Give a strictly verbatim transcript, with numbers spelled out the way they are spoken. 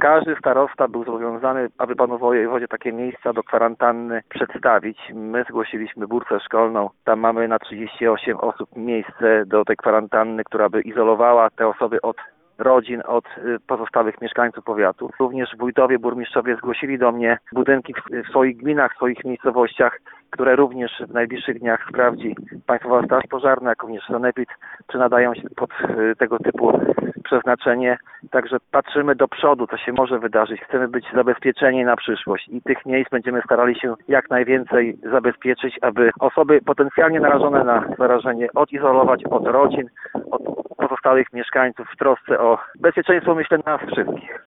Każdy starosta był zobowiązany, aby panu wojewodzie takie miejsca do kwarantanny przedstawić. My zgłosiliśmy burtę szkolną. Tam mamy na trzydzieści osiem osób miejsce do tej kwarantanny, która by izolowała te osoby od rodzin, od pozostałych mieszkańców powiatu. Również wójtowie, burmistrzowie zgłosili do mnie budynki w swoich gminach, w swoich miejscowościach, które również w najbliższych dniach sprawdzi Państwowa Straż Pożarna, jak również sanepid, czy nadają się pod tego typu przeznaczenie. Także patrzymy do przodu, co się może wydarzyć. Chcemy być zabezpieczeni na przyszłość i tych miejsc będziemy starali się jak najwięcej zabezpieczyć, aby osoby potencjalnie narażone na zarażenie odizolować od rodzin, od pozostałych mieszkańców w trosce o bezpieczeństwo, myślę, nas wszystkich.